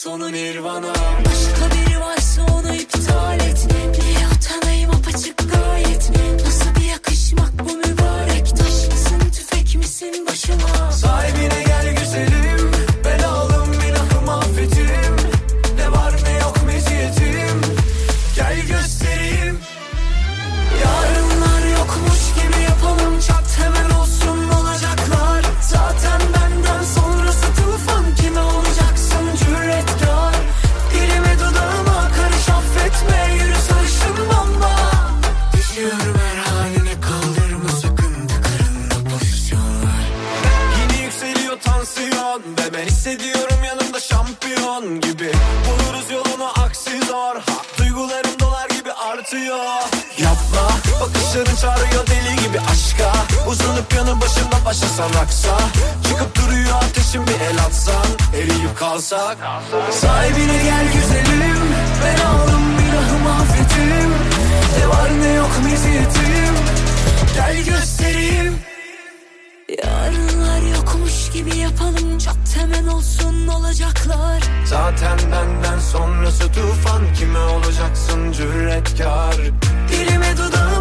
sonu nirvana. Başka biri varsa onu iptal et. Niye utanayım apaçık gayet. Nasıl bir yakışmak bu mübarek. Taş mısın tüfek misin başıma. Sahibine gel güzelim, ben alım günahım affetim. Ne var ne yok meziyetim, gel göstereyim. Yarınlar yokmuş gibi yapalım, çat hemen olsun olacaklar. Zaten benden sonrası tufan, kime olacaksın cüretkar. Dilime dudağıma karış affetme, yürü sarışın bomba. Düşüyorum her haline, kaldırma sakın, tıkırında pozisyon ver. Yine yükseliyor tansiyon ve ben hissediyorum yanımda şampiyon gibi. Buluruz yolunu aksi zor, duygularım dolar gibi artıyor. Yapma, bakışların çağırıyor deli gibi aşka. Uzanıp yanı başımda başlasan aksa. Çıkıp duruyor ateşim, bir el atsan eriyip kalsak. Sahibine gel güzelim, ben aldım günahımı affetim. Ne var ne yok meziyetim, gel göstereyim. Yarınlar yokmuş gibi yapalım, çat hemen olsun olacaklar. Zaten benden sonrası tufan, kime olacaksın cüretkar. Dilime dudağıma